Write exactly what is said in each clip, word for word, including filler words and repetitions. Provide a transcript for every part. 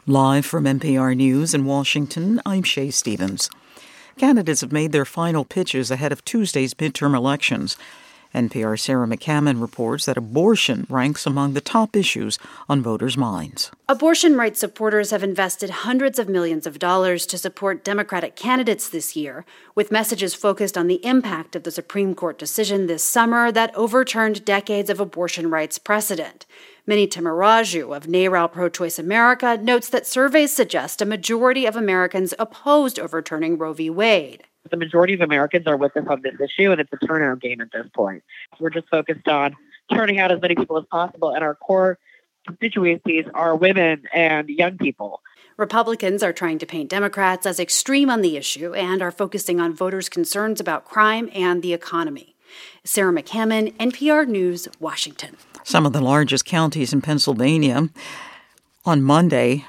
Live from N P R News in Washington, I'm Shay Stevens. Candidates have made their final pitches ahead of Tuesday's midterm elections. N P R's Sarah McCammon reports that abortion ranks among the top issues on voters' minds. Abortion rights supporters have invested hundreds of millions of dollars to support Democratic candidates this year, with messages focused on the impact of the Supreme Court decision this summer that overturned decades of abortion rights precedent. Minnie Tamaraju of NARAL Pro-Choice America notes that surveys suggest a majority of Americans opposed overturning Roe v. Wade. The majority of Americans are with us on this issue, and it's a turnout game at this point. We're just focused on turning out as many people as possible, and our core constituencies are women and young people. Republicans are trying to paint Democrats as extreme on the issue and are focusing on voters' concerns about crime and the economy. Sarah McCammon, N P R News, Washington. Some of the largest counties in Pennsylvania on Monday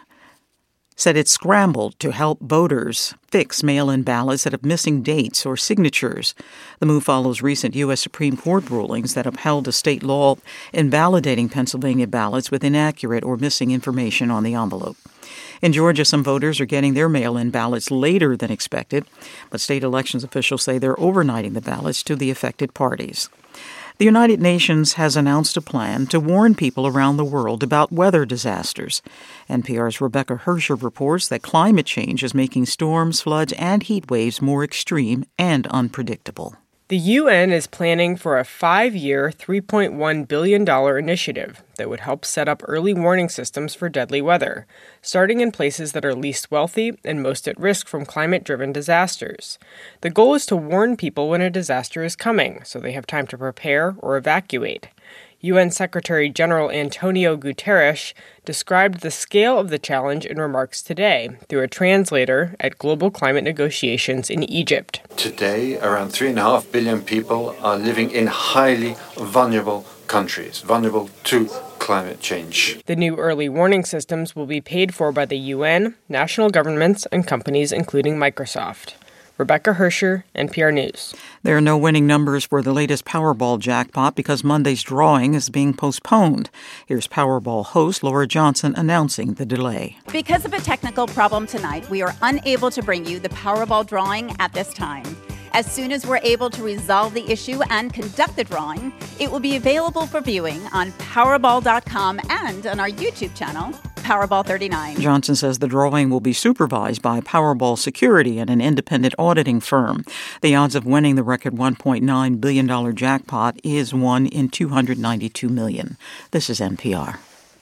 said it scrambled to help voters fix mail-in ballots that have missing dates or signatures. The move follows recent U S Supreme Court rulings that upheld a state law invalidating Pennsylvania ballots with inaccurate or missing information on the envelope. In Georgia, some voters are getting their mail-in ballots later than expected, but state elections officials say they're overnighting the ballots to the affected parties. The United Nations has announced a plan to warn people around the world about weather disasters. N P R's Rebecca Hersher reports that climate change is making storms, floods, and heat waves more extreme and unpredictable. The U N is planning for a five-year, three point one billion dollars initiative that would help set up early warning systems for deadly weather, starting in places that are least wealthy and most at risk from climate-driven disasters. The goal is to warn people when a disaster is coming, so they have time to prepare or evacuate. U N Secretary General Antonio Guterres described the scale of the challenge in remarks today through a translator at global climate negotiations in Egypt. Today, around three and a half billion people are living in highly vulnerable countries, vulnerable to climate change. The new early warning systems will be paid for by the U N, national governments, and companies including Microsoft. Rebecca Hersher, N P R News. There are no winning numbers for the latest Powerball jackpot because Monday's drawing is being postponed. Here's Powerball host Laura Johnson announcing the delay. Because of a technical problem tonight, we are unable to bring you the Powerball drawing at this time. As soon as we're able to resolve the issue and conduct the drawing, it will be available for viewing on Powerball dot com and on our YouTube channel, Powerball thirty-nine. Johnson says the drawing will be supervised by Powerball Security and an independent auditing firm. The odds of winning the record one point nine billion dollars jackpot is one in two hundred ninety-two million. This is N P R.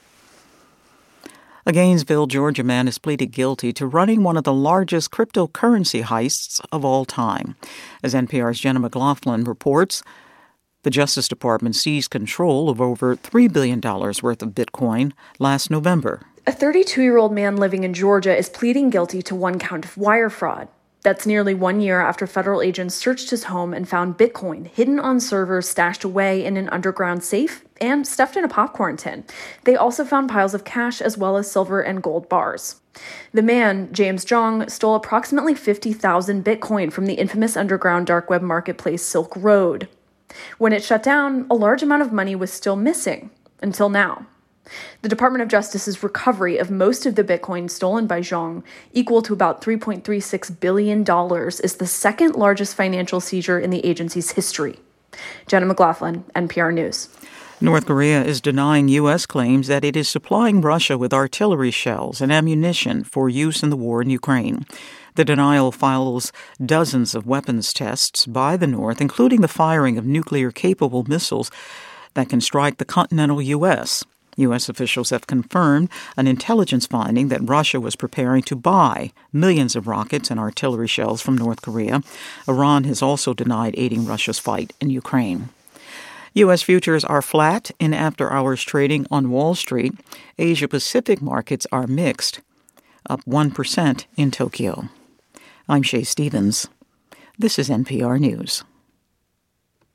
A Gainesville, Georgia man has pleaded guilty to running one of the largest cryptocurrency heists of all time. As N P R's Jenna McLaughlin reports, the Justice Department seized control of over three billion dollars worth of Bitcoin last November. A thirty-two-year-old man living in Georgia is pleading guilty to one count of wire fraud. That's nearly one year after federal agents searched his home and found Bitcoin hidden on servers stashed away in an underground safe and stuffed in a popcorn tin. They also found piles of cash as well as silver and gold bars. The man, James Jong, stole approximately fifty thousand Bitcoin from the infamous underground dark web marketplace Silk Road. When it shut down, a large amount of money was still missing, until now. The Department of Justice's recovery of most of the Bitcoin stolen by Zhong, equal to about three point three six billion dollars, is the second largest financial seizure in the agency's history. Jenna McLaughlin, N P R News. North Korea is denying U S claims that it is supplying Russia with artillery shells and ammunition for use in the war in Ukraine. The denial follows dozens of weapons tests by the North, including the firing of nuclear-capable missiles that can strike the continental U S. U S officials have confirmed an intelligence finding that Russia was preparing to buy millions of rockets and artillery shells from North Korea. Iran has also denied aiding Russia's fight in Ukraine. U S futures are flat in after-hours trading on Wall Street. Asia-Pacific markets are mixed, up one percent in Tokyo. I'm Shay Stevens. This is N P R News.